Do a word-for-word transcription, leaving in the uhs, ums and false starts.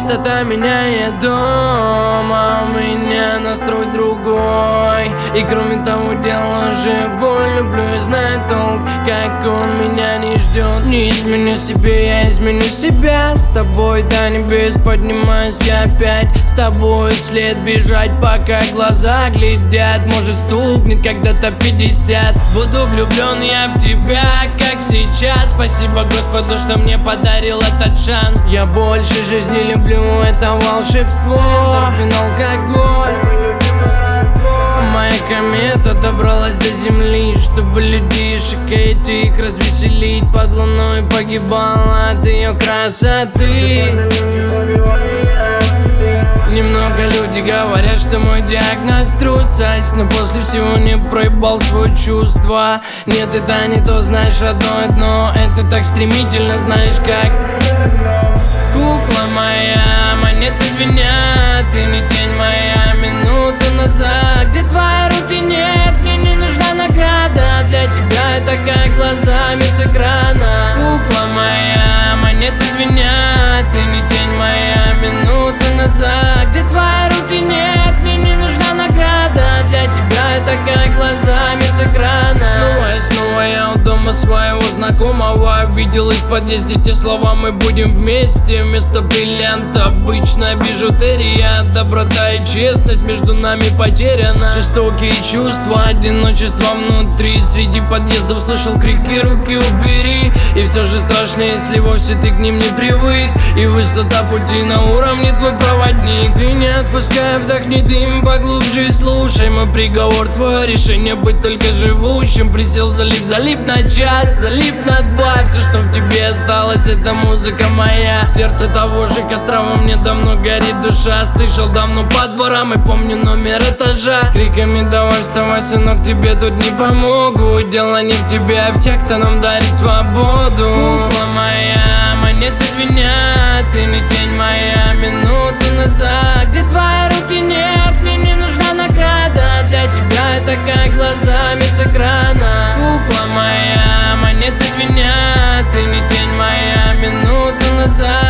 Частота меняет дом, а у меня настрой другой. И кроме того, дело живой. Люблю и знаю толк, как он меня не ждет. Не изменю себе, я изменю себя. С тобой до небес поднимаюсь я опять. С тобой след бежать, пока глаза глядят. Может стукнет когда-то пятьдесят. Буду влюблен я в тебя, как сейчас. Спасибо Господу, что мне подарил этот шанс. Я больше жизни люблю, это волшебство. Эндорфин, алкоголь. Моя комета добралась до земли, чтобы людишек этих развеселить. Под луной погибала от ее красоты. Немного люди говорят, что мой диагноз трусость, но после всего не проебал свое чувство. Нет, это не то, знаешь, родное дно. Это так стремительно, знаешь как. Кукла моя, монеты звенят. Ты не тень моя, минуту назад. Где твои руки, нет, мне не нужна награда. Для тебя это как глазами с экрана. Кукла моя, монеты звенят. Ты не тень моя, минуту назад. Где твои руки, нет, мне не нужна награда. Для тебя это как глазами с экрана. Снова и снова я у дома своего знакомого. Видел их в подъезде те слова: мы будем вместе. Вместо бриллианта обычная бижутерия. Доброта и честность между нами потеряна. Жестокие чувства, одиночество внутри. Среди подъездов слышал крики: руки убери. И все же страшно, если вовсе ты к ним не привык. И высота пути на уровне твой проводник. Ты не отпускай, вдохни дым поглубже и слушай мой приговор. Твое решение быть только живущим. Присел, залип, залип на час, залип на два. Все, что в тебе осталось, это музыка моя. В сердце того же костра во мне давно горит душа. Слышал давно по дворам и помню номер этажа. С криками: давай вставай, сынок, тебе тут не помогут. Дело не в тебе, а в тех, кто нам дарит свободу. Кукла моя, монеты звенят. Ты не тень моя, минуту назад. Где твои руки, нет, мне не нужна награда. Для тебя это как глазами с экрана. Кукла моя, монеты звенят. Ты не тень моя, минуту назад.